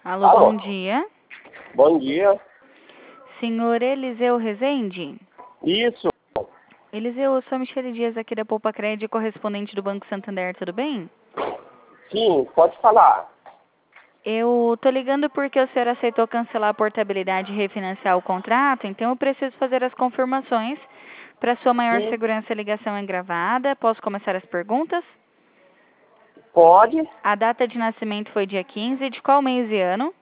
Alô, Alô, bom dia. bom dia. Senhor Eliseu Rezende? Isso, Eliseu, eu sou a Michele Dias aqui da Poupa Crédito, correspondente do Banco Santander, tudo bem? sim, pode falar. Eu tô ligando porque o senhor aceitou cancelar a portabilidade e refinanciar o contrato, então eu preciso fazer as confirmações. Para sua maior Sim, segurança, a ligação é gravada. Posso começar as perguntas? pode. A data de nascimento foi dia 15, de qual mês e ano?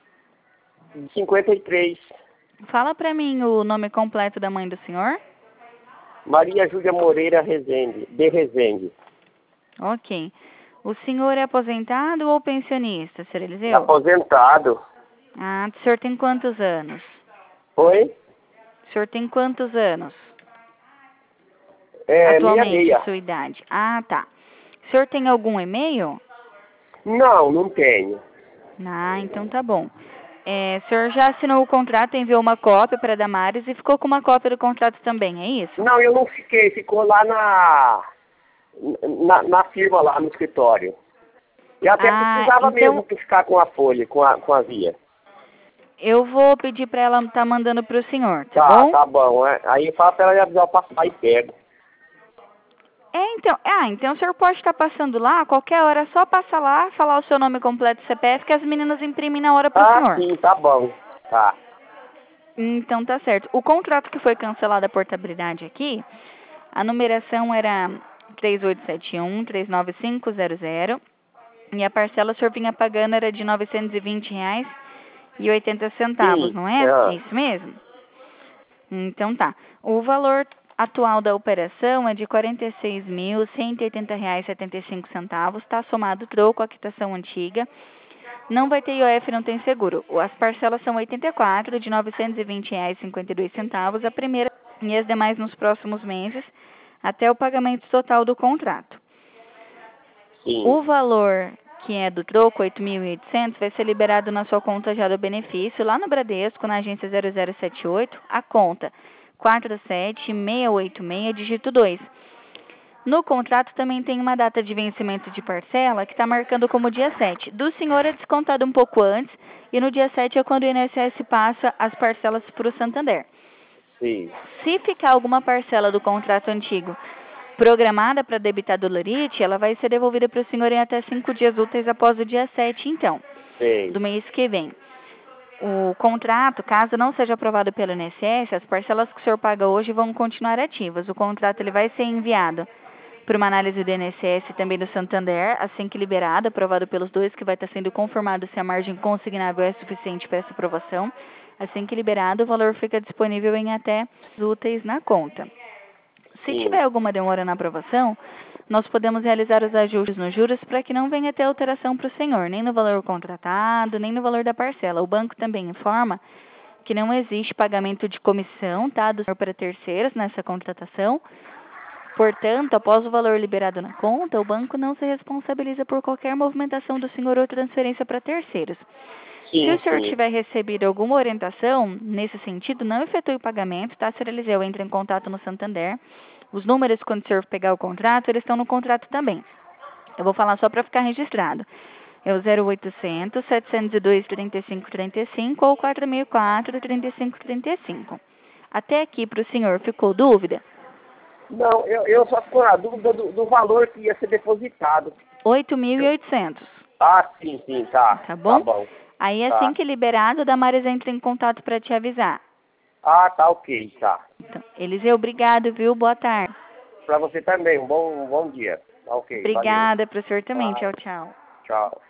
53. Fala para mim o nome completo da mãe do senhor. Maria Júlia Moreira Rezende, de Rezende. Ok. O senhor é aposentado ou pensionista, senhor Eliseu? Aposentado. Ah, o senhor tem quantos anos? Oi? O senhor tem quantos anos? É, Atualmente, 66. sua idade. Ah, tá. O senhor tem algum e-mail? Não, não tenho. Ah, então tá bom. O senhor já assinou o contrato, enviou uma cópia para a Damares e ficou com uma cópia do contrato também, é isso? Não, eu não fiquei, ficou lá na firma lá no escritório. Eu até Ah, precisava mesmo então de ficar com a folha, com a via. eu vou pedir para ela estar mandando para o senhor, tá Tá, bom? tá bom. Aí fala pra ela me avisar, eu passo lá e pego. Então o senhor pode estar passando lá, a qualquer hora, é só passar lá, falar o seu nome completo e CPF que as meninas imprimem na hora para o Ah, senhor. sim, tá bom. Tá. Então tá certo. O contrato que foi cancelado a portabilidade aqui, a numeração era 3871-39500 e a parcela o senhor vinha pagando era de R$ 920,80, Sim, não é? É isso mesmo? Então tá. O valor atual da operação é de R$ 46.180,75, está somado troco à quitação antiga. Não vai ter IOF, não tem seguro. As parcelas são 84 de R$ 920,52, a primeira e as demais nos próximos meses, até o pagamento total do contrato. sim. O valor que é do troco, 8.800, vai ser liberado na sua conta já do benefício, lá no Bradesco, na agência 0078, a conta 47686, dígito 2. No contrato também tem uma data de vencimento de parcela que está marcando como dia 7. Do senhor é descontado um pouco antes e no dia 7 é quando o INSS passa as parcelas para o Santander. Sim, Se ficar alguma parcela do contrato antigo programada para debitar do Lorite, ela vai ser devolvida para o senhor em até 5 dias úteis após o dia 7, então, sei. do mês que vem. O contrato, caso não seja aprovado pelo INSS, as parcelas que o senhor paga hoje vão continuar ativas. O contrato ele vai ser enviado para uma análise do INSS e também do Santander, assim que liberado, aprovado pelos dois, que vai estar sendo confirmado se a margem consignável é suficiente para essa aprovação. Assim que liberado, o valor fica disponível em até úteis na conta. Se Sim, tiver alguma demora na aprovação, nós podemos realizar os ajustes nos juros para que não venha ter alteração para o senhor, nem no valor contratado, nem no valor da parcela. O banco também informa que não existe pagamento de comissão, tá, do senhor para terceiros nessa contratação. Portanto, após o valor liberado na conta, o banco não se responsabiliza por qualquer movimentação do senhor ou transferência para terceiros. Se o sim, senhor sim. tiver recebido alguma orientação nesse sentido, não efetue o pagamento, tá, senhor Eliseu? Entre em contato no Santander. Os números, quando o senhor pegar o contrato, eles estão no contrato também. Eu vou falar só para ficar registrado. É o 0800 702 3535 ou 4004 3535. Até aqui para o senhor ficou dúvida? Não, eu só fico na dúvida do valor que ia ser depositado. 8.800, Ah, sim, sim, tá. tá Tá bom? bom. Aí assim Tá. que liberado, o Damares entra em contato para te avisar. Ah, tá ok, tá. Então, Eliseu, obrigado, viu? Boa tarde. Pra você também, um bom dia. Tá ok, valeu. Obrigada para o senhor também. Tá, Tchau, tchau. tchau.